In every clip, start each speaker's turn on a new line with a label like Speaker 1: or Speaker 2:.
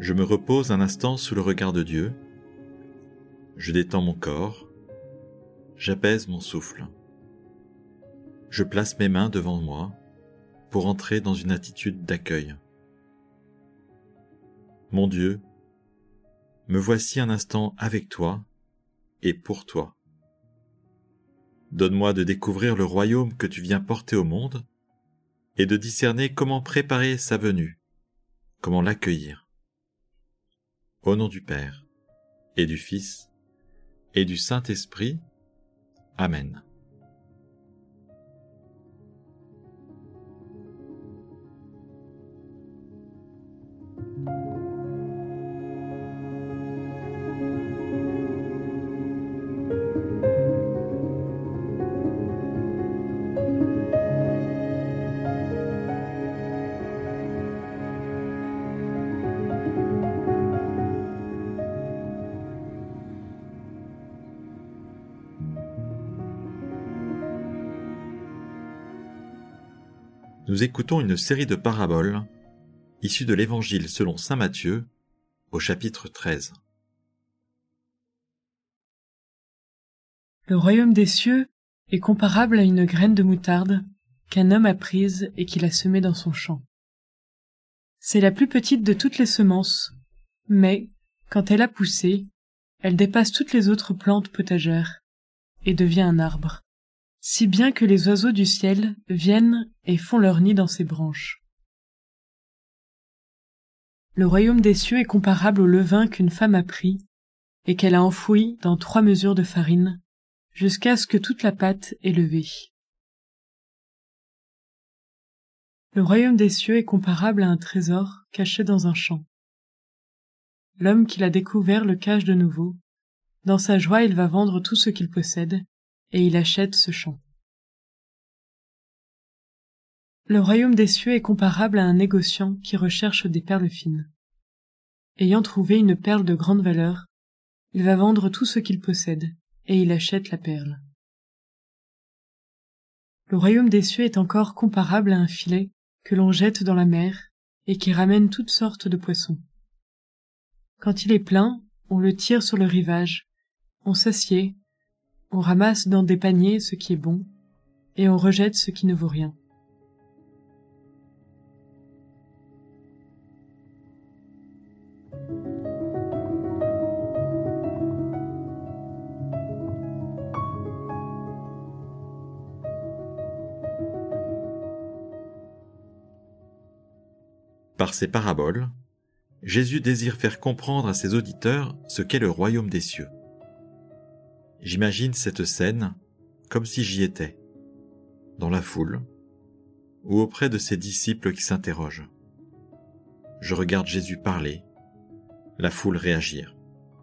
Speaker 1: Je me repose un instant sous le regard de Dieu. Je détends mon corps. J'apaise mon souffle. Je place mes mains devant moi pour entrer dans une attitude d'accueil. Mon Dieu, me voici un instant avec toi et pour toi. Donne-moi de découvrir le royaume que tu viens porter au monde et de discerner comment préparer sa venue, comment l'accueillir. Au nom du Père, et du Fils, et du Saint-Esprit. Amen. Nous écoutons une série de paraboles issues de l'Évangile selon saint Matthieu au chapitre 13.
Speaker 2: Le royaume des cieux est comparable à une graine de moutarde qu'un homme a prise et qu'il a semée dans son champ. C'est la plus petite de toutes les semences, mais, quand elle a poussé, elle dépasse toutes les autres plantes potagères et devient un arbre, si bien que les oiseaux du ciel viennent et font leur nid dans ses branches. Le royaume des cieux est comparable au levain qu'une femme a pris et qu'elle a enfoui dans 3 mesures de farine, jusqu'à ce que toute la pâte ait levé. Le royaume des cieux est comparable à un trésor caché dans un champ. L'homme qui l'a découvert le cache de nouveau. Dans sa joie, il va vendre tout ce qu'il possède, et il achète ce champ. Le royaume des cieux est comparable à un négociant qui recherche des perles fines. Ayant trouvé une perle de grande valeur, il va vendre tout ce qu'il possède, et il achète la perle. Le royaume des cieux est encore comparable à un filet que l'on jette dans la mer et qui ramène toutes sortes de poissons. Quand il est plein, on le tire sur le rivage, on s'assied, on ramasse dans des paniers ce qui est bon, et on rejette ce qui ne vaut rien.
Speaker 1: Par ces paraboles, Jésus désire faire comprendre à ses auditeurs ce qu'est le royaume des cieux. J'imagine cette scène comme si j'y étais, dans la foule, ou auprès de ses disciples qui s'interrogent. Je regarde Jésus parler, la foule réagir.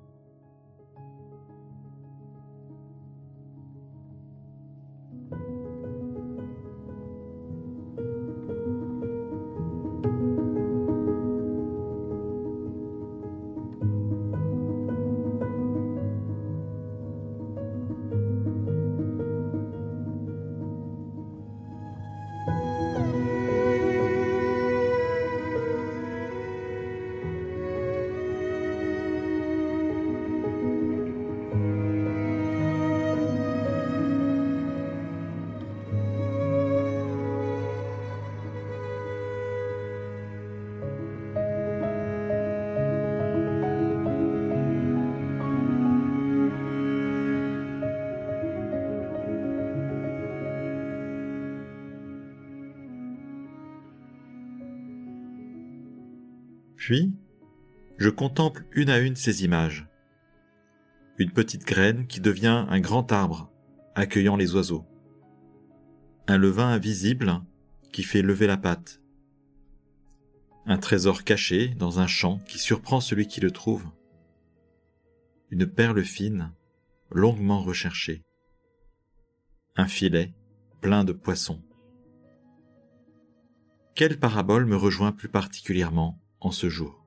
Speaker 1: Puis, je contemple une à une ces images. Une petite graine qui devient un grand arbre, accueillant les oiseaux. Un levain invisible qui fait lever la pâte. Un trésor caché dans un champ qui surprend celui qui le trouve. Une perle fine, longuement recherchée. Un filet plein de poissons. Quelle parabole me rejoint plus particulièrement en ce jour?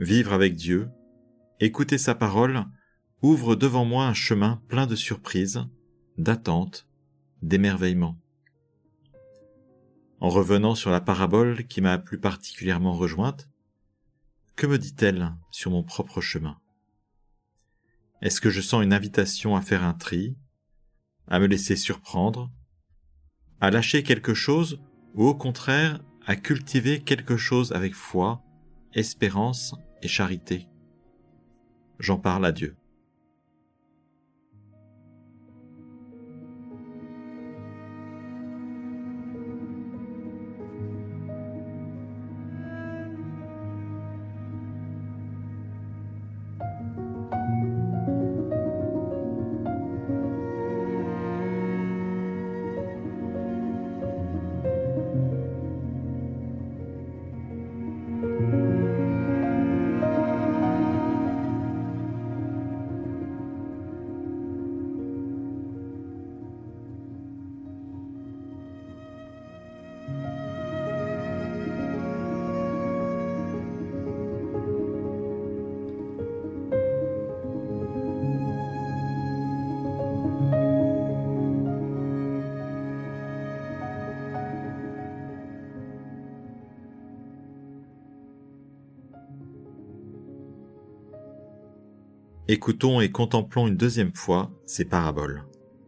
Speaker 1: vivre avec Dieu, écouter sa parole, ouvre devant moi un chemin plein de surprises, d'attentes, d'émerveillement. En revenant sur la parabole qui m'a plus particulièrement rejointe, que me dit-elle sur mon propre chemin? Est-ce que je sens une invitation à faire un tri, à me laisser surprendre, à lâcher quelque chose ou au contraire à cultiver quelque chose avec foi, espérance et charité? J'en parle à Dieu. Écoutons et contemplons une deuxième fois ces paraboles.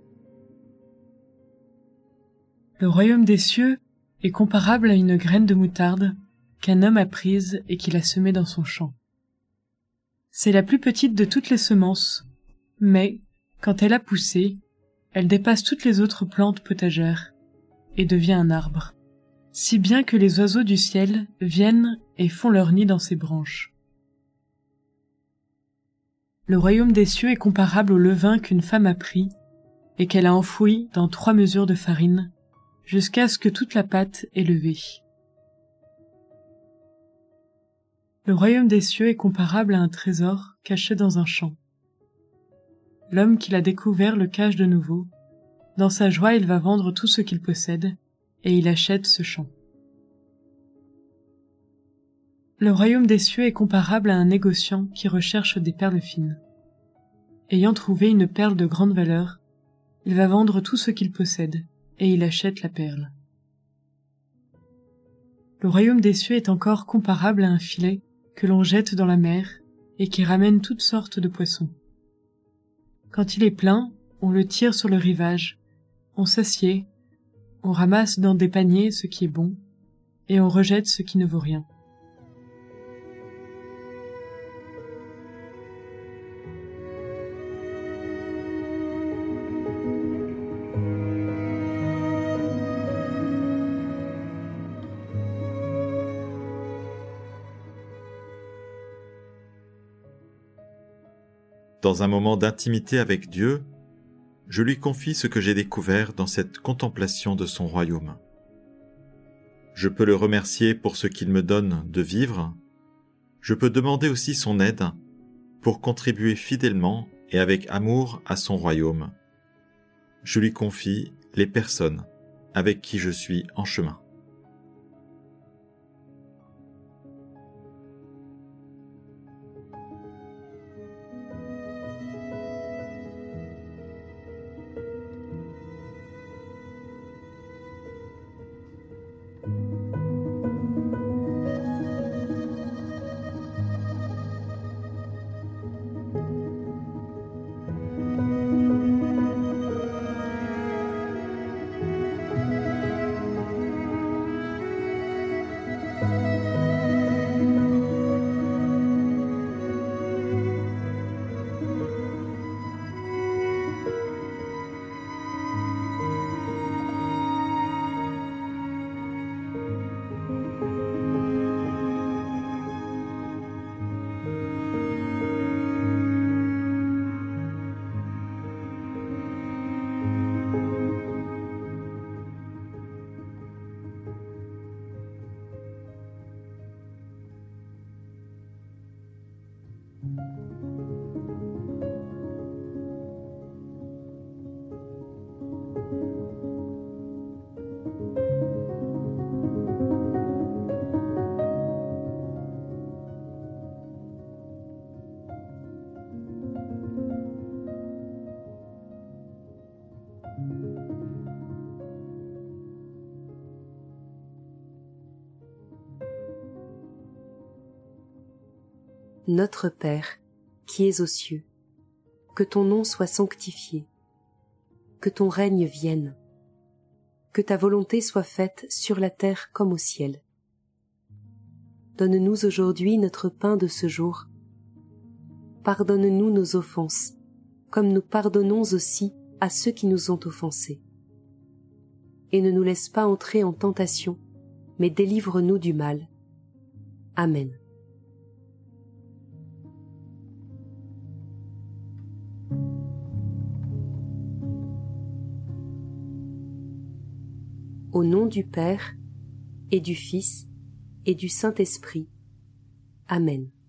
Speaker 2: Le royaume des cieux est comparable à une graine de moutarde qu'un homme a prise et qu'il a semée dans son champ. C'est la plus petite de toutes les semences, mais, quand elle a poussé, elle dépasse toutes les autres plantes potagères et devient un arbre, si bien que les oiseaux du ciel viennent et font leur nid dans ses branches. Le royaume des cieux est comparable au levain qu'une femme a pris et qu'elle a enfoui dans 3 mesures de farine, jusqu'à ce que toute la pâte est levée. Le royaume des cieux est comparable à un trésor caché dans un champ. L'homme qui l'a découvert le cache de nouveau. Dans sa joie, il va vendre tout ce qu'il possède, et il achète ce champ. Le royaume des cieux est comparable à un négociant qui recherche des perles fines. Ayant trouvé une perle de grande valeur, il va vendre tout ce qu'il possède, et il achète la perle. Le royaume des cieux est encore comparable à un filet que l'on jette dans la mer et qui ramène toutes sortes de poissons. Quand il est plein, on le tire sur le rivage, on s'assied, on ramasse dans des paniers ce qui est bon, et on rejette ce qui ne vaut rien.
Speaker 1: Dans un moment d'intimité avec Dieu, je lui confie ce que j'ai découvert dans cette contemplation de son royaume. Je peux le remercier pour ce qu'il me donne de vivre. Je peux demander aussi son aide pour contribuer fidèlement et avec amour à son royaume. Je lui confie les personnes avec qui je suis en chemin.
Speaker 3: Notre Père, qui es aux cieux, que ton nom soit sanctifié, que ton règne vienne, que ta volonté soit faite sur la terre comme au ciel. Donne-nous aujourd'hui notre pain de ce jour. Pardonne-nous nos offenses, comme nous pardonnons aussi à ceux qui nous ont offensés. Et ne nous laisse pas entrer en tentation, mais délivre-nous du mal. Amen. Au nom du Père, et du Fils, et du Saint-Esprit. Amen.